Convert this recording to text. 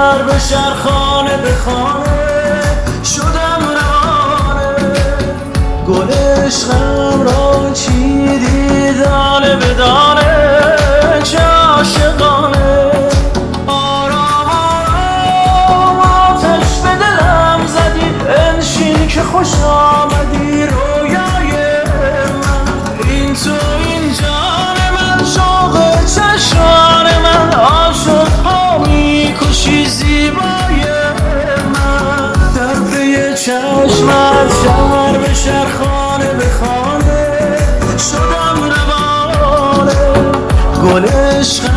شهر به شهر خانه به خانه شدم روانه گل عشقم را چیدی دانه به دانه چه عاشقانه آرام آرام آتش به دلم زدی بنشین که خوش آمدی رویای من این تو این جان من شوق چشمان من عاشق‌ها می‌کشی زیبای من در پی چشمت شهر به شهر خانه به خانه شدم روانه گل عشق